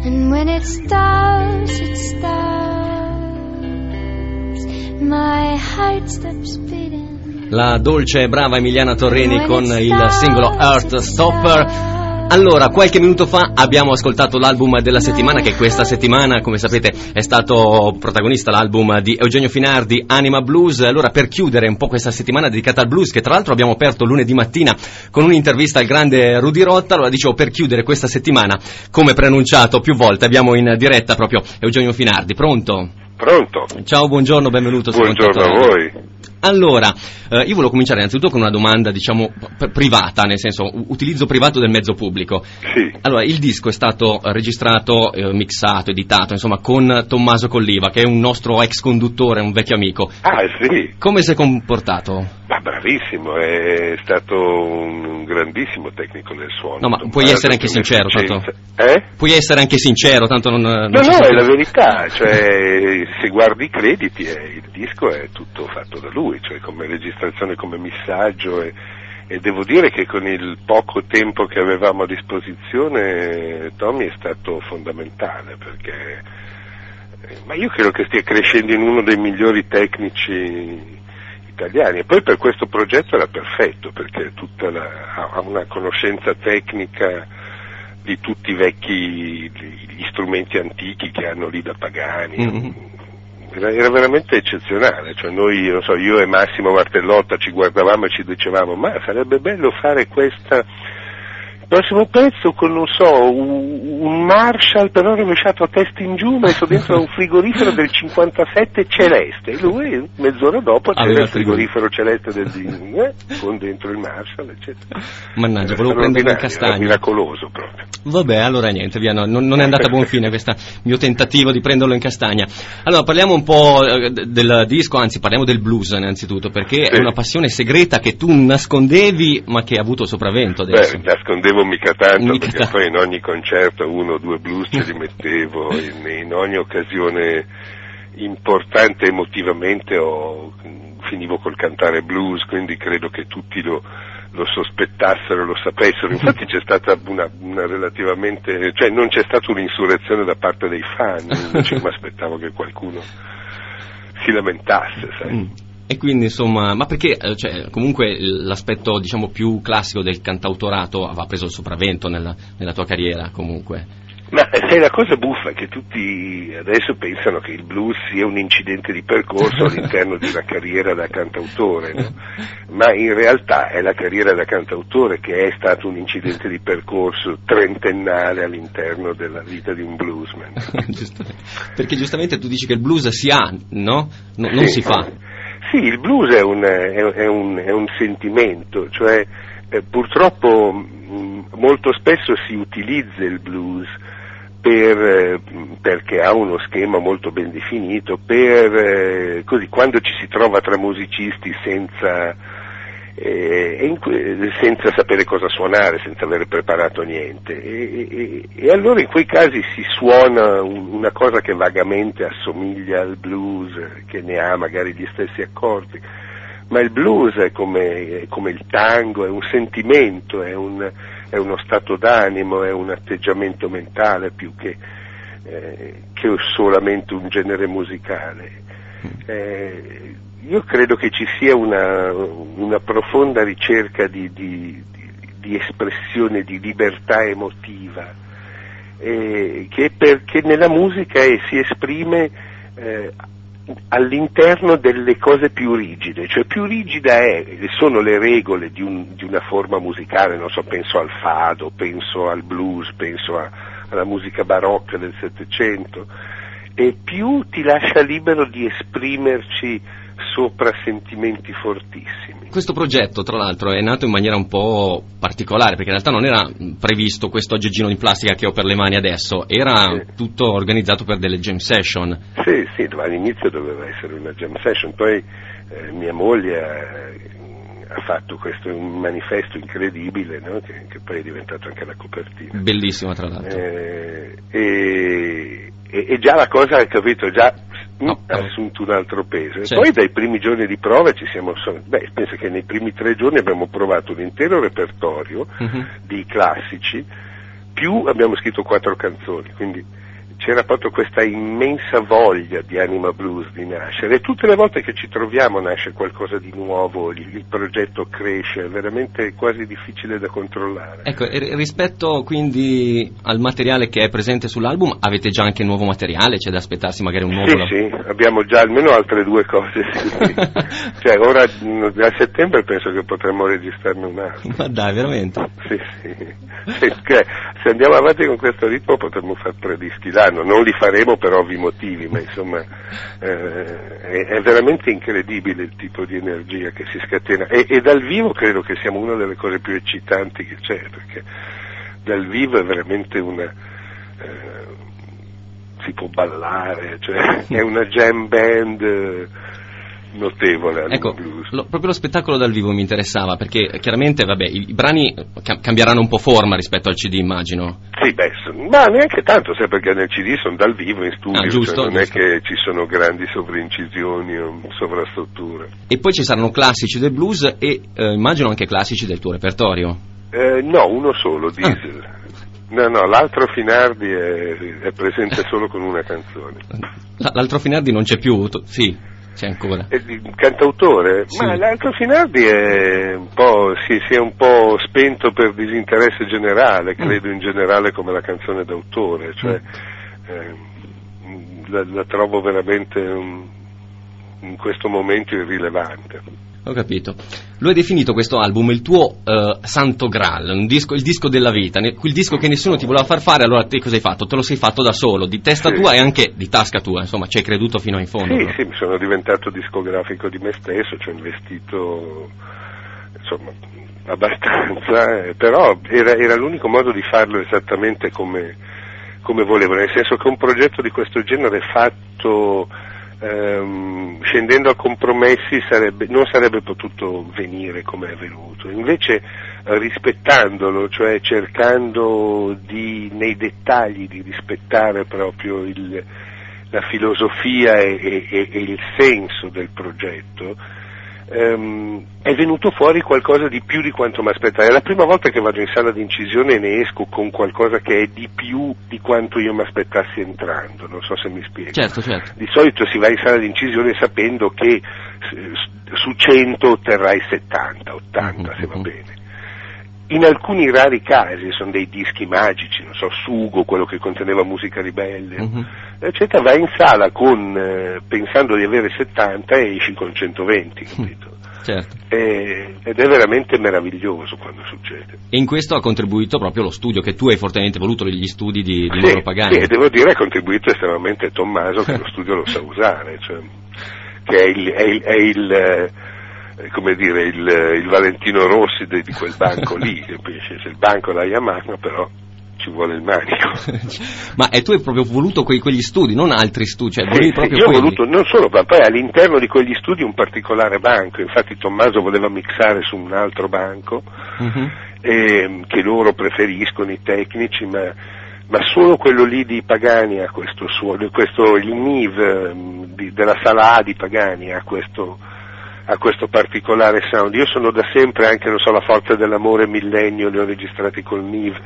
And when it stops, my heart stops beating. La dolce e brava Emiliana Torreni con il singolo Heartstopper. Allora, qualche minuto fa abbiamo ascoltato l'album della settimana, che questa settimana, come sapete, è stato protagonista l'album di Eugenio Finardi, Anima Blues. Allora, per chiudere un po' questa settimana dedicata al blues, che tra l'altro abbiamo aperto lunedì mattina con un'intervista al grande Rudy Rotta, allora dicevo, per chiudere questa settimana, come preannunciato più volte, abbiamo in diretta proprio Eugenio Finardi. Pronto? Pronto. Ciao, buongiorno, benvenuto. Buongiorno a voi. Allora, io volevo cominciare innanzitutto con una domanda, diciamo, privata, nel senso, utilizzo privato del mezzo pubblico. Sì. Allora, il disco è stato registrato, mixato, editato, insomma, con Tommaso Colliva, che è un nostro ex conduttore, un vecchio amico. Ah, sì. Come si è comportato? Ma bravissimo, è stato un grandissimo tecnico del suono. No, ma puoi essere anche sincero, tanto... Puoi essere anche sincero, tanto non No, è la verità, cioè, se guardi i crediti, il disco è tutto fatto da lui, cioè come registrazione, come missaggio, e devo dire che con il poco tempo che avevamo a disposizione Tommy è stato fondamentale, perché ma io credo che stia crescendo in uno dei migliori tecnici italiani, e poi per questo progetto era perfetto, perché ha una conoscenza tecnica di tutti i vecchi gli strumenti antichi che hanno lì da Pagani. Mm-hmm. Era veramente eccezionale, cioè noi, non so, io e Massimo Martellotta ci guardavamo e ci dicevamo, ma sarebbe bello fare il prossimo pezzo con, non so, un Marshall però rovesciato a testa in giù, messo dentro un frigorifero del 57 celeste, e lui mezz'ora dopo c'era il frigorifero celeste con dentro il Marshall, eccetera. Mannaggia, volevo prenderlo in castagna. Era miracoloso proprio. Vabbè, allora niente, via, non è andata a buon fine questo mio tentativo di prenderlo in castagna. Allora, parliamo un po' del disco, anzi parliamo del blues innanzitutto, perché sì. È una passione segreta che tu nascondevi, ma che ha avuto sopravvento adesso. Nascondevo mica tanto, perché poi in ogni concerto 1 o 2 blues ce li mettevo, in ogni occasione importante emotivamente finivo col cantare blues, quindi credo che tutti lo sospettassero, lo sapessero. Infatti c'è stata una relativamente, cioè non c'è stata un'insurrezione da parte dei fan, invece mi aspettavo che qualcuno si lamentasse, sai. E quindi insomma, ma perché cioè, comunque l'aspetto diciamo più classico del cantautorato aveva preso il sopravvento nella tua carriera comunque? Ma sai, la cosa buffa è che tutti adesso pensano che il blues sia un incidente di percorso all'interno di una carriera da cantautore, no? Ma in realtà è la carriera da cantautore che è stato un incidente di percorso trentennale all'interno della vita di un bluesman. Perché giustamente tu dici che il blues si ha, no? Non si fa. Sì, il blues è un sentimento, cioè purtroppo molto spesso si utilizza il blues perché ha uno schema molto ben definito, così quando ci si trova tra musicisti senza sapere cosa suonare, senza aver preparato niente, e allora in quei casi si suona una cosa che vagamente assomiglia al blues, che ne ha magari gli stessi accordi, ma il blues è come il tango, è un sentimento, è uno stato d'animo, è un atteggiamento mentale più che solamente un genere musicale. Io credo che ci sia una profonda ricerca di espressione, di libertà emotiva, perché nella musica si esprime all'interno delle cose più rigide, cioè più rigida sono le regole di una forma musicale, non so, penso al fado, penso al blues, penso alla musica barocca del Settecento, e più ti lascia libero di esprimerci sopra sentimenti fortissimi. Questo progetto, tra l'altro, è nato in maniera un po' particolare, perché in realtà non era previsto questo aggeggino di plastica che ho per le mani adesso, era tutto organizzato per delle jam session. Sì, all'inizio doveva essere una jam session, poi mia moglie ha fatto questo un manifesto incredibile, no? che poi è diventato anche la copertina. Bellissima, tra l'altro. E già la cosa, hai capito, ha assunto un altro peso. E poi dai primi giorni di prova penso che nei primi 3 giorni abbiamo provato un intero repertorio di classici, più abbiamo scritto 4 canzoni, quindi c'era proprio questa immensa voglia di Anima Blues di nascere, e tutte le volte che ci troviamo nasce qualcosa di nuovo, il progetto cresce, è veramente quasi difficile da controllare. Ecco, rispetto quindi al materiale che è presente sull'album, avete già anche nuovo materiale? C'è da aspettarsi magari un nuovo Sì, abbiamo già almeno altre 2 cose, sì. Cioè ora a settembre penso che potremmo registrarne un altro. Ma dai, veramente? Sì. Se andiamo avanti con questo ritmo potremmo fare 3 dischi l'anno, non li faremo per ovvi motivi, ma insomma è veramente incredibile il tipo di energia che si scatena, e dal vivo credo che sia una delle cose più eccitanti che c'è, perché dal vivo è veramente si può ballare, cioè è una jam band notevole. Ecco, proprio lo spettacolo dal vivo mi interessava, perché chiaramente vabbè, i brani cambieranno un po' forma rispetto al CD, immagino. Sì, ma neanche tanto, sai, perché nel CD sono dal vivo in studio, giusto, cioè non giusto. è che ci sono grandi sovraincisioni o sovrastrutture. E poi ci saranno classici del blues e immagino anche classici del tuo repertorio. No, uno solo, Diesel. No, l'altro Finardi è presente solo con una canzone. L'altro Finardi non c'è più, sì. C'è ancora. Il cantautore? Sì. Ma l'altro Finardi si è un po' spento per disinteresse generale, credo in generale come la canzone d'autore, cioè la trovo veramente in questo momento irrilevante. Ho capito. Lui ha definito questo album il tuo santo graal, il disco della vita, quel disco che nessuno ti voleva far fare, allora te cosa hai fatto? Te lo sei fatto da solo, di testa tua e anche di tasca tua, insomma, ci hai creduto fino in fondo. Sì, mi sono diventato discografico di me stesso, ci ho investito, insomma, abbastanza, però era l'unico modo di farlo esattamente come volevo, nel senso che un progetto di questo genere fatto scendendo a compromessi non sarebbe potuto venire come è venuto, invece rispettandolo, cioè cercando nei dettagli di rispettare proprio la filosofia e il senso del progetto, è venuto fuori qualcosa di più di quanto mi aspettavo. È la prima volta che vado in sala di incisione e ne esco con qualcosa che è di più di quanto io mi aspettassi entrando, non so se mi spiego. Certo. Di solito si va in sala di incisione sapendo che su 100 otterrai 70, 80 se va bene. In alcuni rari casi, sono dei dischi magici, non so, Sugo, quello che conteneva musica ribelle, eccetera, vai in sala pensando di avere 70 e esci con 120, capito? Certo. Ed è veramente meraviglioso quando succede. E in questo ha contribuito proprio lo studio, che tu hai fortemente voluto, gli studi di Mauro Pagani. Sì, e devo dire ha contribuito estremamente Tommaso, che lo studio lo sa usare, cioè, che è il come dire, il Valentino Rossi di quel banco lì, capisci? Se il banco è la Yamaha, però ci vuole il manico. Ma tu hai proprio voluto quegli studi, non altri studi, cioè sì, proprio io ho quelli. voluto non solo, ma poi all'interno di quegli studi un particolare banco, infatti Tommaso voleva mixare su un altro banco, che loro preferiscono, i tecnici, ma solo quello lì di Pagani ha questo suono, il NIV della sala A di Pagani ha questo particolare sound. Io sono da sempre, anche non so, La Forza dell'Amore, Millennio, li ho registrati col NIV,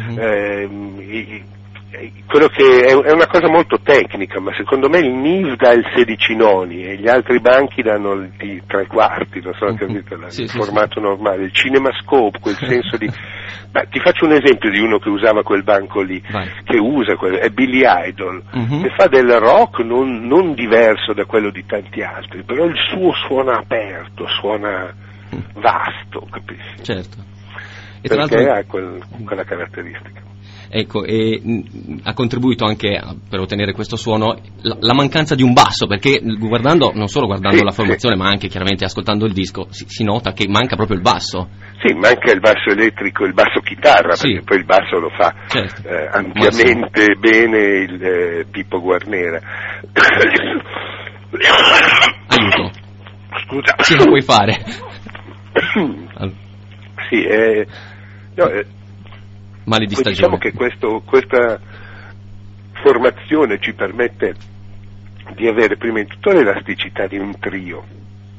quello che è una cosa molto tecnica, ma secondo me il NIV dà il 16 noni e gli altri banchi danno i 3/4, non so, capito, il formato normale, il CinemaScope, quel senso di... Ma ti faccio un esempio di uno che usava quel banco lì. Vai. Che usa è Billy Idol, che fa del rock non diverso da quello di tanti altri, però il suo suona aperto, suona vasto, capisci? Certo. E perché ha quella caratteristica. Ecco, e ha contribuito anche per ottenere questo suono la mancanza di un basso, perché non solo guardando la formazione, ma anche chiaramente ascoltando il disco si nota che manca proprio il basso. Sì, manca il basso elettrico, il basso chitarra, perché poi il basso lo fa ampiamente bene il Pippo Guarnera. Aiuto. Scusa. Ce lo puoi fare. Sì, male di stagione. Diciamo che questa formazione ci permette di avere prima di tutto l'elasticità di un trio.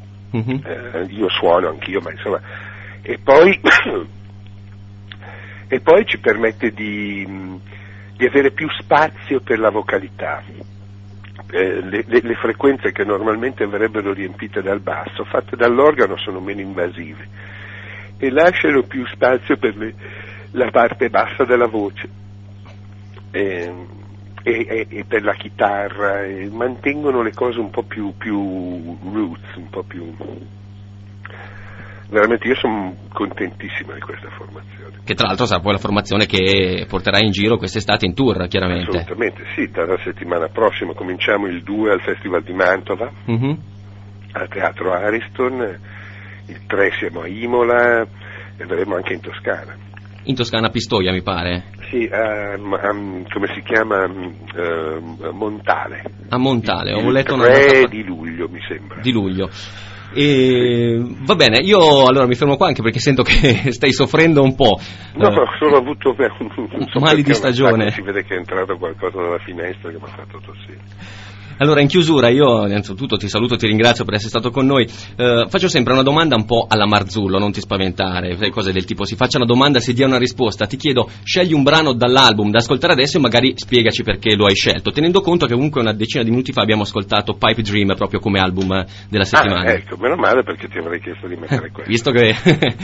Io suono anch'io, ma insomma, e poi e poi ci permette di avere più spazio per la vocalità. Le frequenze che normalmente verrebbero riempite dal basso, fatte dall'organo, sono meno invasive e lasciano più spazio per la parte bassa della voce e per la chitarra, e mantengono le cose un po' più roots, un po' più... Veramente io sono contentissimo di questa formazione. Che tra l'altro sarà poi la formazione che porterà in giro quest'estate in tour, chiaramente. Assolutamente, sì, dalla settimana prossima cominciamo il 2 al Festival di Mantova, al Teatro Ariston, il 3 siamo a Imola e verremo anche in Toscana. In Toscana, a Pistoia, mi pare. Sì, come si chiama? Montale. A Montale, ho letto una data... 3 di luglio, mi sembra. Di luglio. E va bene, io allora mi fermo qua anche perché sento che stai soffrendo un po'. No, solo avuto mali di stagione. Si vede che è entrato qualcosa dalla finestra che mi ha fatto tossire. Allora, in chiusura, io innanzitutto ti saluto, ti ringrazio per essere stato con noi. Faccio sempre una domanda un po' alla Marzullo, non ti spaventare, cose del tipo si faccia una domanda, si dia una risposta. Ti chiedo, scegli un brano dall'album da ascoltare adesso e magari spiegaci perché lo hai scelto, tenendo conto che comunque una decina di minuti fa abbiamo ascoltato Pipe Dream proprio come album della settimana. Ecco, meno male, perché ti avrei chiesto di mettere questo. Visto che...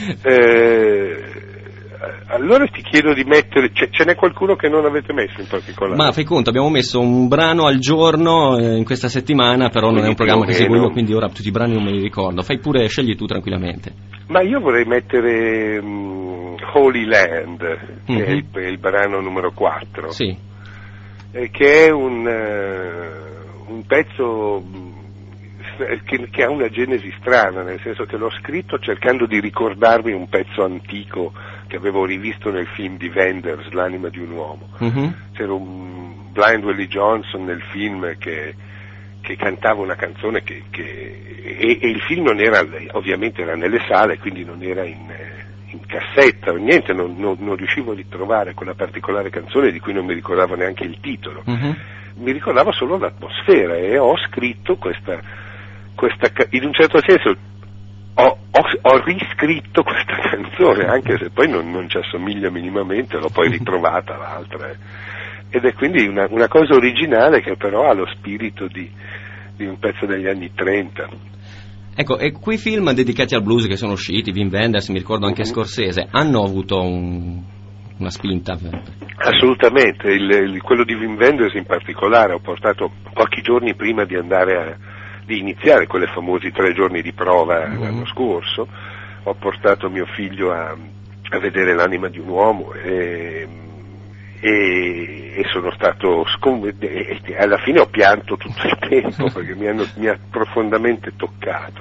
Allora ti chiedo di mettere, ce n'è qualcuno che non avete messo in particolare? Ma fai conto, abbiamo messo un brano al giorno in questa settimana, però non è un programma che seguo io, quindi ora tutti i brani non me li ricordo. Fai pure, scegli tu tranquillamente. Ma io vorrei mettere Holy Land, che è il brano numero 4, sì. Che è un pezzo che ha una genesi strana, nel senso che l'ho scritto cercando di ricordarmi un pezzo antico che avevo rivisto nel film di Wenders, L'anima di un uomo. C'era un Blind Willie Johnson nel film che cantava una canzone e il film non era, ovviamente era nelle sale, quindi non era in cassetta o niente, non riuscivo a ritrovare quella particolare canzone di cui non mi ricordavo neanche il titolo. Mi ricordavo solo l'atmosfera e ho scritto questa in un certo senso ho riscritto questa canzone, anche se poi non ci assomiglia minimamente, l'ho poi ritrovata l'altra, ed è quindi una cosa originale che però ha lo spirito di un pezzo degli anni 30. Ecco, e quei film dedicati al blues che sono usciti, Wim Wenders, mi ricordo anche Scorsese, hanno avuto una spinta? Assolutamente, quello di Wim Wenders in particolare ho portato pochi giorni prima di iniziare quelle famosi 3 giorni di prova l'anno scorso, ho portato mio figlio a vedere L'anima di un uomo e sono stato alla fine ho pianto tutto il tempo perché mi ha profondamente toccato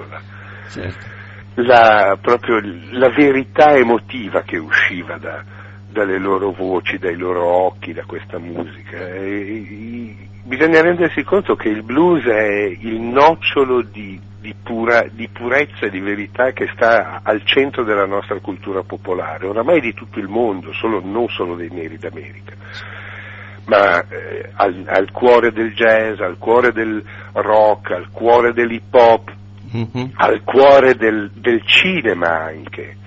proprio la verità emotiva che usciva dalle loro voci, dai loro occhi, da questa musica. Bisogna rendersi conto che il blues è il nocciolo di purezza e di verità che sta al centro della nostra cultura popolare, oramai di tutto il mondo, non solo dei neri d'America, ma al cuore del jazz, al cuore del rock, al cuore dell'hip hop, al cuore del cinema anche,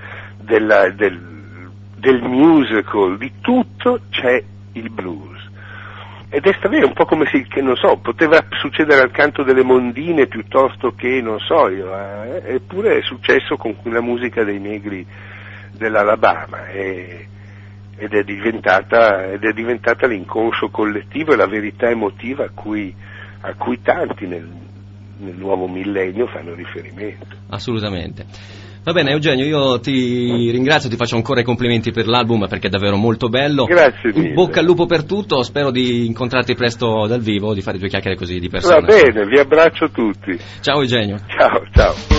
del musical, di tutto c'è il blues. Ed è strano, un po' come se, che non so, poteva succedere al Canto delle Mondine piuttosto che, non so io, eppure è successo con la musica dei negri dell'Alabama ed è diventata l'inconscio collettivo e la verità emotiva a cui tanti nel nuovo millennio fanno riferimento. Assolutamente. Va bene Eugenio, io ti ringrazio, ti faccio ancora i complimenti per l'album perché è davvero molto bello. Grazie mille. Bocca al lupo per tutto, spero di incontrarti presto dal vivo, di fare 2 chiacchiere così di persona. Va bene, vi abbraccio tutti. Ciao Eugenio. Ciao.